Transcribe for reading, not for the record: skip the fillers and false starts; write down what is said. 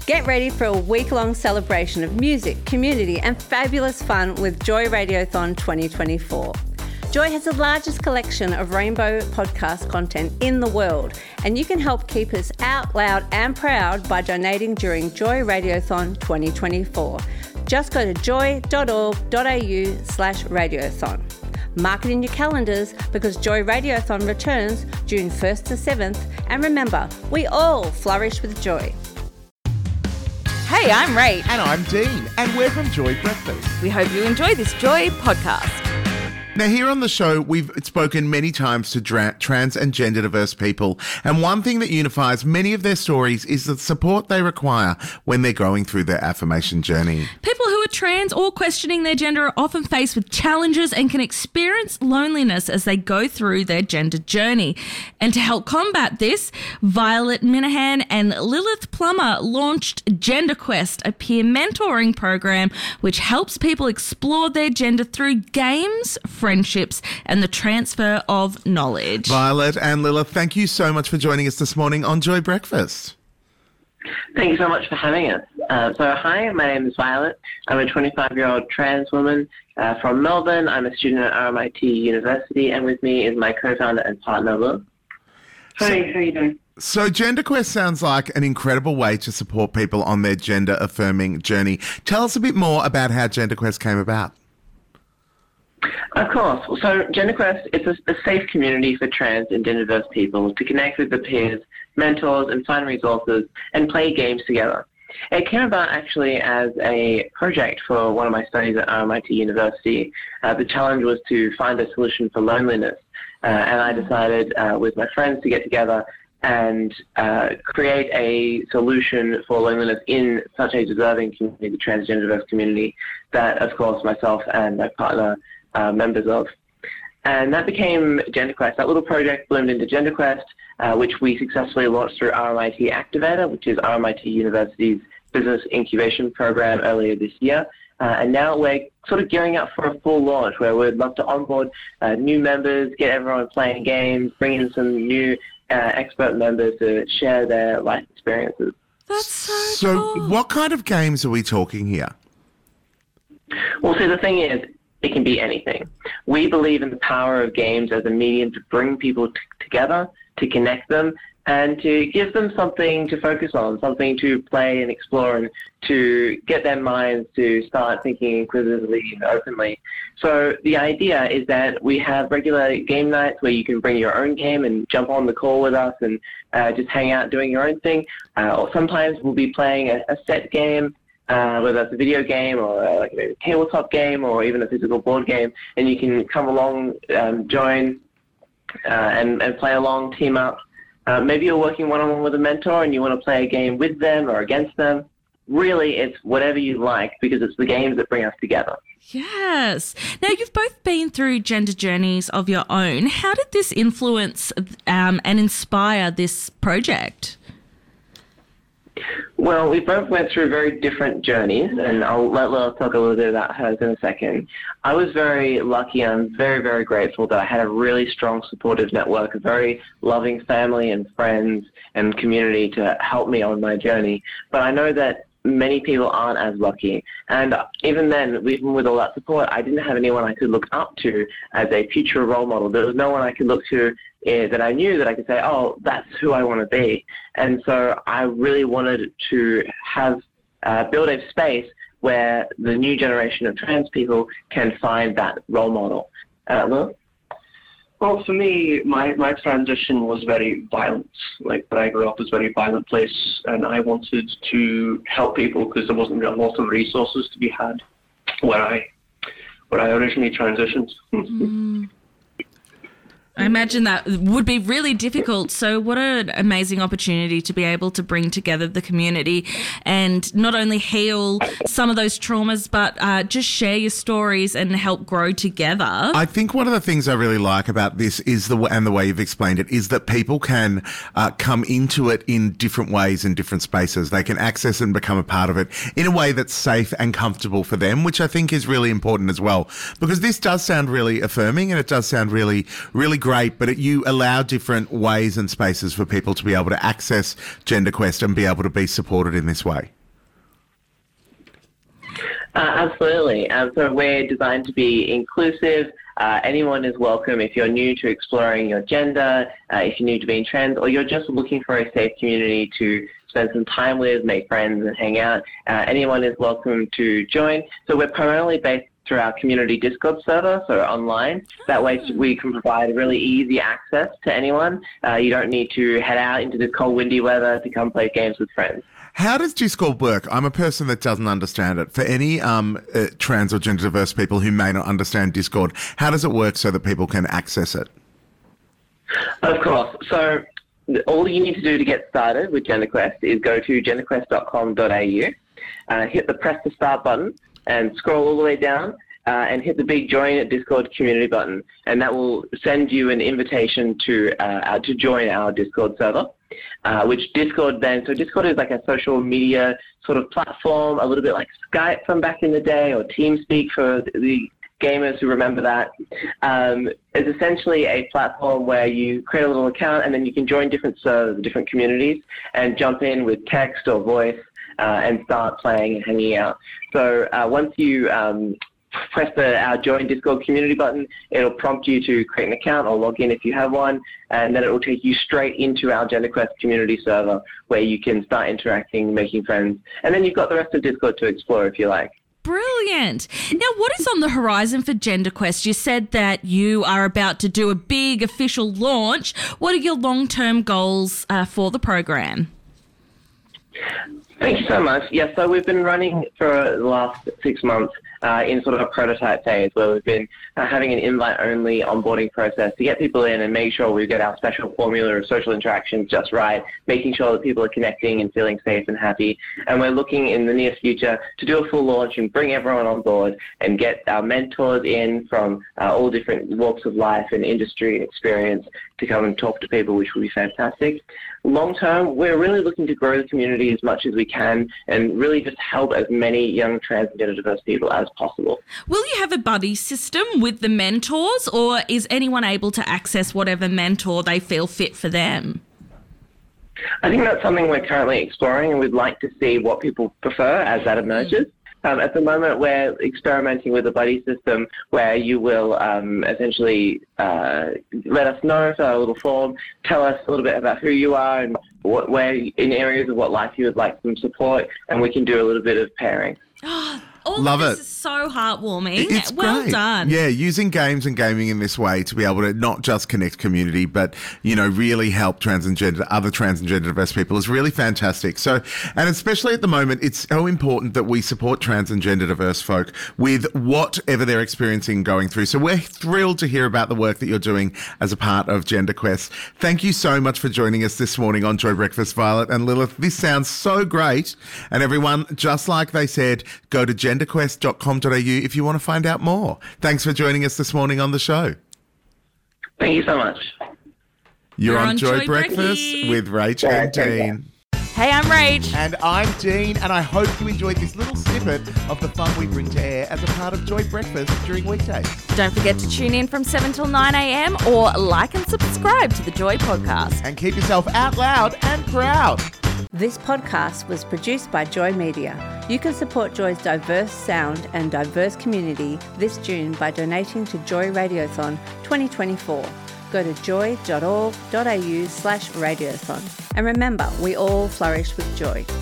Get ready for a week-long celebration of music, community and fabulous fun with Joy Radiothon 2024. Joy has the largest collection of rainbow podcast content in the world, and you can help keep us out loud and proud by donating during Joy Radiothon 2024. Just go to joy.org.au/radiothon. Mark it in your calendars because Joy Radiothon returns June 1st to 7th, and remember, we all flourish with joy. Hey, I'm Rach. And I'm Dean, and we're from Joy Breakfast. We hope you enjoy this Joy podcast. Now, here on the show, we've spoken many times to trans and gender diverse people, and one thing that unifies many of their stories is the support they require when they're going through their affirmation journey. People who are trans or questioning their gender are often faced with challenges and can experience loneliness as they go through their gender journey. And to help combat this, Violet Minahan and Lilith Plummer launched Gender Quest, a peer mentoring program which helps people explore their gender through games, friendships and the transfer of knowledge. Violet and Lilith, thank you so much for joining us this morning on Joy Breakfast. Thank you so much for having us. Hi, my name is Violet. I'm a 25-year-old trans woman from Melbourne. I'm a student at RMIT University, and with me is my co-founder and partner, Lil. Hi, how are you doing? So Gender Quest sounds like an incredible way to support people on their gender-affirming journey. Tell us a bit more about how Gender Quest came about. Of course. So GenderQuest is a safe community for trans and gender diverse people to connect with their peers, mentors, and find resources and play games together. It came about actually as a project for one of my studies at RMIT University. The challenge was to find a solution for loneliness, and I decided with my friends to get together and create a solution for loneliness in such a deserving community, the transgender diverse community, that, of course, myself and my partner members of. And that became GenderQuest. That little project bloomed into GenderQuest, which we successfully launched through RMIT Activator, which is RMIT University's business incubation program earlier this year. And now we're sort of gearing up for a full launch where we'd love to onboard new members, get everyone playing games, bring in some new expert members to share their life experiences. That's so cool. What kind of games are we talking here? Well, see, the thing is, it can be anything. We believe in the power of games as a medium to bring people together, to connect them, and to give them something to focus on, something to play and explore, and to get their minds to start thinking inquisitively and openly. So the idea is that we have regular game nights where you can bring your own game and jump on the call with us and just hang out doing your own thing. Or sometimes we'll be playing a set game, whether it's a video game or like a tabletop game or even a physical board game, and you can come along, join, and play along, team up. Maybe you're working one-on-one with a mentor and you want to play a game with them or against them. Really, it's whatever you like because it's the games that bring us together. Yes. Now, you've both been through gender journeys of your own. How did this influence and inspire this project? Well, we both went through very different journeys, and I'll let Lil talk a little bit about hers in a second. I was very lucky and I'm very, very grateful that I had a really strong supportive network, a very loving family and friends and community to help me on my journey. But I know that many people aren't as lucky. And even then, even with all that support, I didn't have anyone I could look up to as a future role model. There was no one I could look to that I knew that I could say, oh, that's who I want to be. And so I really wanted to have build a space where the new generation of trans people can find that role model. Lil? Well, for me, my transition was very violent. Like, where I grew up was a very violent place, and I wanted to help people because there wasn't a lot of resources to be had where I originally transitioned. I imagine that would be really difficult. So what an amazing opportunity to be able to bring together the community and not only heal some of those traumas, but just share your stories and help grow together. I think one of the things I really like about this is the way you've explained it is that people can come into it in different ways in different spaces. They can access and become a part of it in a way that's safe and comfortable for them, which I think is really important as well, because this does sound really affirming and it does sound really, really great, but you allow different ways and spaces for people to be able to access GenderQuest and be able to be supported in this way. Absolutely. So we're designed to be inclusive. Anyone is welcome if you're new to exploring your gender, if you're new to being trans, or you're just looking for a safe community to spend some time with, make friends and hang out. Anyone is welcome to join. So we're primarily based through our community Discord server, so online. That way we can provide really easy access to anyone. You don't need to head out into the cold, windy weather to come play games with friends. How does Discord work? I'm a person that doesn't understand it. For any trans or gender diverse people who may not understand Discord, how does it work so that people can access it? Of course. So all you need to do to get started with GenderQuest is go to genderquest.com.au, hit the press to start button and scroll all the way down and hit the big join at Discord community button. And that will send you an invitation to join our Discord server. Which Discord then, so Discord is like a social media sort of platform, a little bit like Skype from back in the day, or TeamSpeak for the gamers who remember that. It's essentially a platform where you create a little account and then you can join different servers, different communities, and jump in with text or voice and start playing and hanging out. So once you press our Join Discord community button, it'll prompt you to create an account or log in if you have one, and then it will take you straight into our GenderQuest community server where you can start interacting, making friends, and then you've got the rest of Discord to explore if you like. Brilliant. Now, what is on the horizon for GenderQuest? You said that you are about to do a big official launch. What are your long-term goals for the program? Thank you so much. Yeah, so we've been running for the last 6 months in sort of a prototype phase where we've been having an invite-only onboarding process to get people in and make sure we get our special formula of social interactions just right, making sure that people are connecting and feeling safe and happy. And we're looking in the near future to do a full launch and bring everyone on board and get our mentors in from all different walks of life and industry experience to come and talk to people, which will be fantastic. Long term, we're really looking to grow the community as much as we can and really just help as many young trans and gender diverse people as possible. Will you have a buddy system with the mentors, or is anyone able to access whatever mentor they feel fit for them? I think that's something we're currently exploring, and we'd like to see what people prefer as that emerges. At the moment, we're experimenting with a buddy system where you will essentially let us know through a little form, tell us a little bit about who you are and where in areas of what life you would like some support, and we can do a little bit of pairing. Love it. This is so heartwarming. It's well great. Done. Yeah, using games and gaming in this way to be able to not just connect community, but, you know, really help other trans and gender diverse people is really fantastic. So, and especially at the moment, it's so important that we support trans and gender diverse folk with whatever they're experiencing and going through. So we're thrilled to hear about the work that you're doing as a part of GenderQuest. Thank you so much for joining us this morning on Joy Breakfast, Violet and Lilith. This sounds so great. And everyone, just like they said, go to genderquest.com.au if you want to find out more. Thanks for joining us this morning on the show. Thank you so much. You're on Joy Breakfast Brekkie with Rach and Dean. Hey, I'm Rach. And I'm Dean, and I hope you enjoyed this little snippet of the fun we bring to air as a part of Joy Breakfast during weekdays. Don't forget to tune in from 7 till 9 a.m. or like and subscribe to the Joy podcast. And keep yourself out loud and proud. This podcast was produced by Joy Media. You can support Joy's diverse sound and diverse community this June by donating to Joy Radiothon 2024. Go to joy.org.au/radiothon. And remember, we all flourish with joy.